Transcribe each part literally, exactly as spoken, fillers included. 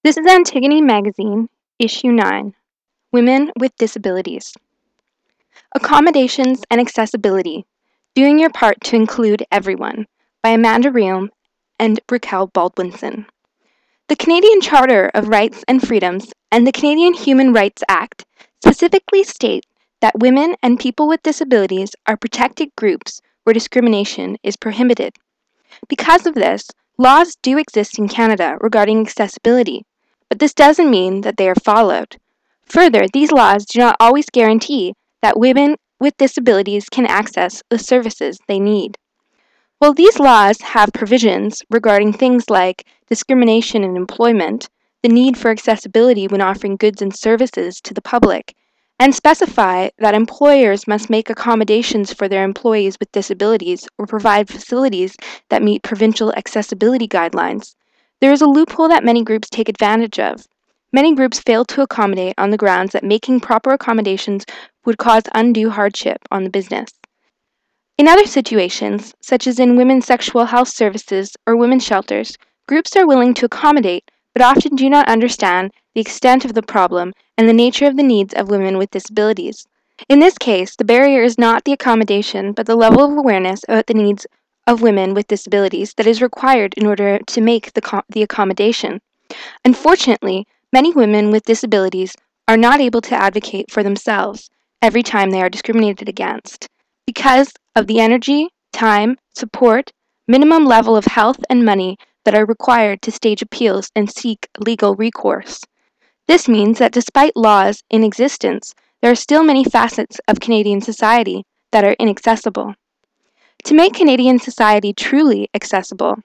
This is Antigone Magazine, Issue nine, Women with Disabilities. Accommodations and Accessibility, Doing Your Part to Include Everyone, by Amanda Reum and Raquel Baldwinson. The Canadian Charter of Rights and Freedoms and the Canadian Human Rights Act specifically state that women and people with disabilities are protected groups where discrimination is prohibited. Because of this, laws do exist in Canada regarding accessibility, but this doesn't mean that they are followed. Further, these laws do not always guarantee that women with disabilities can access the services they need. While these laws have provisions regarding things like discrimination in employment, the need for accessibility when offering goods and services to the public, and specify that employers must make accommodations for their employees with disabilities or provide facilities that meet provincial accessibility guidelines, there is a loophole that many groups take advantage of. Many groups fail to accommodate on the grounds that making proper accommodations would cause undue hardship on the business. In other situations, such as in women's sexual health services or women's shelters, groups are willing to accommodate but often do not understand the extent of the problem and the nature of the needs of women with disabilities. In this case, the barrier is not the accommodation but the level of awareness about the needs of women with disabilities that is required in order to make the, co- the accommodation. Unfortunately, many women with disabilities are not able to advocate for themselves every time they are discriminated against because of the energy, time, support, minimum level of health, and money that are required to stage appeals and seek legal recourse. This means that despite laws in existence, there are still many facets of Canadian society that are inaccessible. To make Canadian society truly accessible,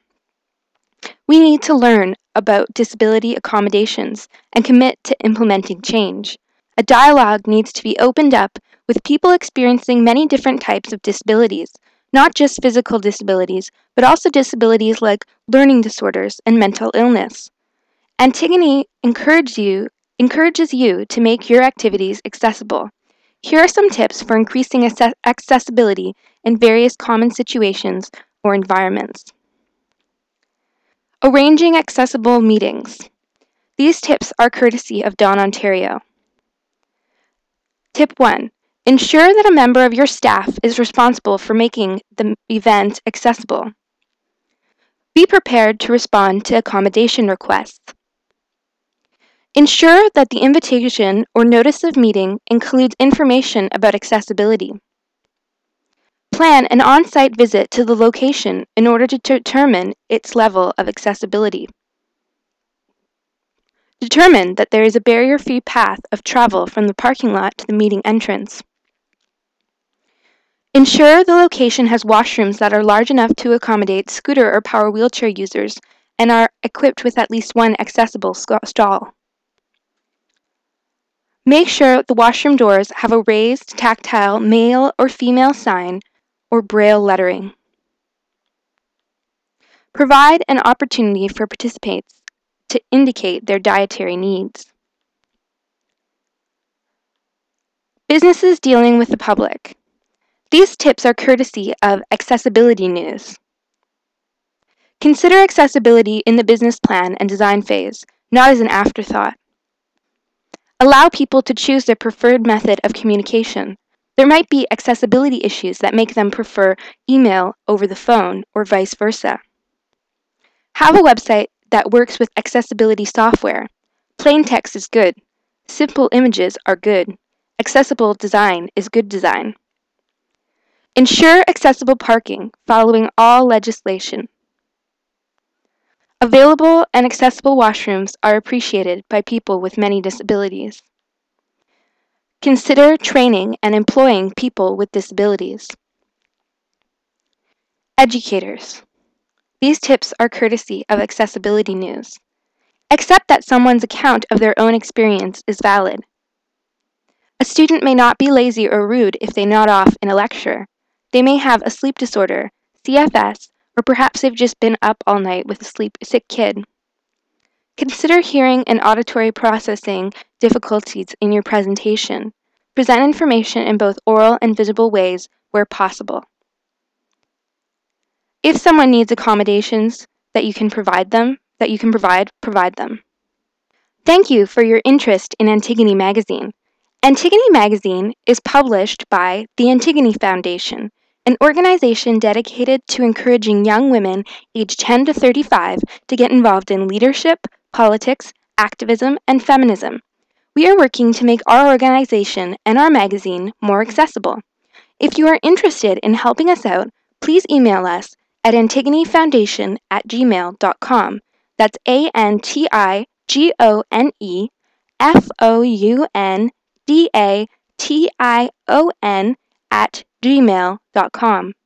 we need to learn about disability accommodations and commit to implementing change. A dialogue needs to be opened up with people experiencing many different types of disabilities, not just physical disabilities, but also disabilities like learning disorders and mental illness. Antigone encourages you, encourages you to make your activities accessible. Here are some tips for increasing access- accessibility in various common situations or environments. Arranging accessible meetings. These tips are courtesy of Dawn Ontario. Tip one. Ensure that a member of your staff is responsible for making the event accessible. Be prepared to respond to accommodation requests. Ensure that the invitation or notice of meeting includes information about accessibility. Plan an on-site visit to the location in order to determine its level of accessibility. Determine that there is a barrier-free path of travel from the parking lot to the meeting entrance. Ensure the location has washrooms that are large enough to accommodate scooter or power wheelchair users and are equipped with at least one accessible stall. Make sure the washroom doors have a raised, tactile male or female sign or braille lettering. Provide an opportunity for participants to indicate their dietary needs. Businesses dealing with the public. These tips are courtesy of Accessibility News. Consider accessibility in the business plan and design phase, not as an afterthought. Allow people to choose their preferred method of communication. There might be accessibility issues that make them prefer email over the phone or vice versa. Have a website that works with accessibility software. Plain text is good. Simple images are good. Accessible design is good design. Ensure accessible parking, following all legislation. Available and accessible washrooms are appreciated by people with many disabilities. Consider training and employing people with disabilities. Educators. These tips are courtesy of Accessibility News. Accept that someone's account of their own experience is valid. A student may not be lazy or rude if they nod off in a lecture. They may have a sleep disorder, C F S, or perhaps they've just been up all night with a sleep, sick kid. Consider hearing and auditory processing difficulties in your presentation. Present information in both oral and visible ways where possible. If someone needs accommodations that you can provide them, that you can provide, provide them. Thank you for your interest in Antigone Magazine. Antigone Magazine is published by the Antigone Foundation, an organization dedicated to encouraging young women aged ten to thirty-five to get involved in leadership, politics, activism, and feminism. We are working to make our organization and our magazine more accessible. If you are interested in helping us out, please email us at antigonefoundation at gmail dot com. That's A N T I G O N E F O U N D A T I O N at gmail dot com.